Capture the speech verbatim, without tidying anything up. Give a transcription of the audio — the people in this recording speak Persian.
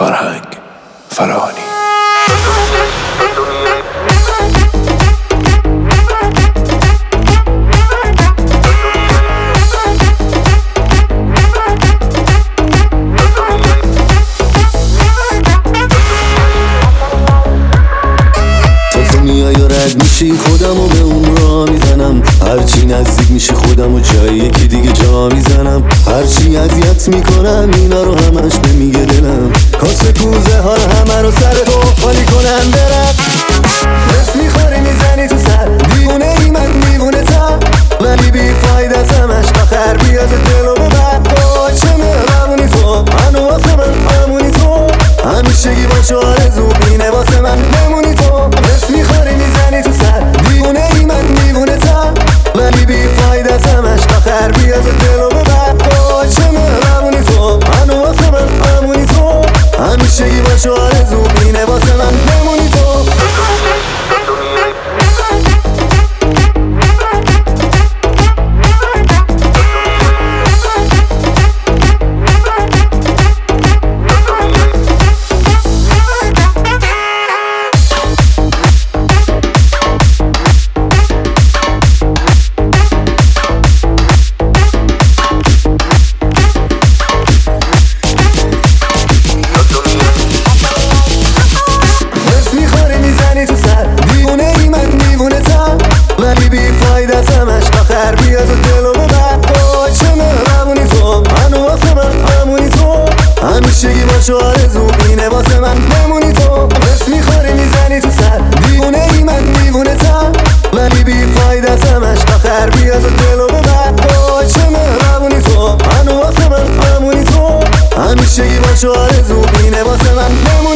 فرهنگ فراهانی. میشی خودمو به اون را میزنم، هرچی نزدیک میشی خودمو جای یکی دیگه جا میزنم، هرچی اذیت میکنم اینا رو همش نمیگه دلم، کاسه کوزه ها همه رو سر تو خالی کنم برم. نفس میخوری میزنی تو سر، دیوونه ای من دیوونه تا، ولی بی فایده از همش آخر بیاد دلو ببر. چه مهربونی تو، منو واسه من همونی تو، همیشگی با چو آرزو بینه واسه من نمونی تو. نفس میخوری میزنی تو سر، دیوونه ای من دیوونه تا، ولی بی فایده از همش آخر بیاد دلو ببر. چه مهربونی تو، منو واسه من همونی تو، همیشگی با چو آرزو بینه واسه من نمونی تو. ولی بی فایده از همش آخر بیاد و دلو ببر. چه مهربونی تو، منو واسه من همونی تو، همیشگی با چو آرزو بینه واسه من نمونی تو. نفس میخوری میزنی تو سر، دیوونه ای من دیوونه تا، ولی بی فایده از همش آخر بیاد و دلو ببر. چه مهربونی تو، منو واسه من همونی تو، همیشگی با چو آرزو بینه واسه من نمونی.